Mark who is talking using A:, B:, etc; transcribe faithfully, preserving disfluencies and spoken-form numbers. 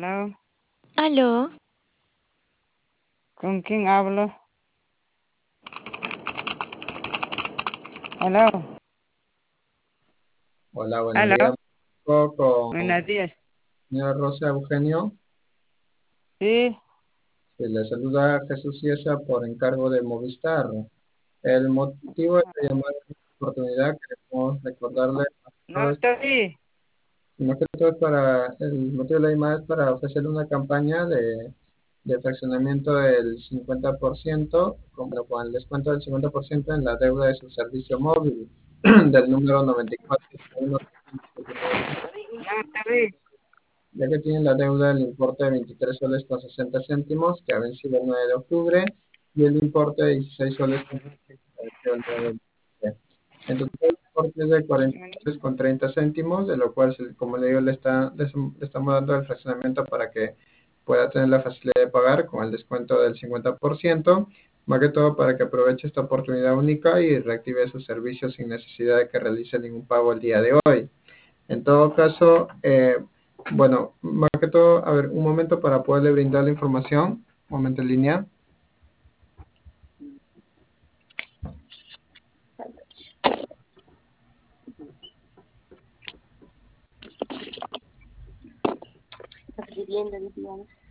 A: Aló,
B: Aló,
A: ¿con quién hablo? Aló,
C: Hola, buenos
A: aló,
C: días. Con
A: buenos días.
C: señora Rosa Eugenio.
A: Sí,
C: Se le saluda Jesús Ciesa por encargo de Movistar. El motivo de la llamada es una oportunidad. Queremos recordarle a
A: no
C: todos,
A: estoy.
C: sino que todo es para, el motivo de la llamada es para ofrecerle una campaña de, de fraccionamiento del cincuenta por ciento, como con el descuento del cincuenta por ciento en la deuda de su servicio móvil del número noventa y cuatro
A: No estoy.
C: ya que tienen la deuda del importe de veintitrés soles con sesenta céntimos, que ha vencido el nueve de octubre, y el importe de dieciséis soles con que venció el nueve de octubre. En total, el importe es de cuarenta soles con treinta céntimos, de lo cual, se- como le digo, le, está, le estamos dando el fraccionamiento para que pueda tener la facilidad de pagar con el descuento del cincuenta por ciento, más que todo para que aproveche esta oportunidad única y reactive sus servicios sin necesidad de que realice ningún pago el día de hoy. En todo caso, eh, bueno, más que todo, a ver, un momento para poderle brindar la información. Un momento en línea.
B: escribiendo, digamos.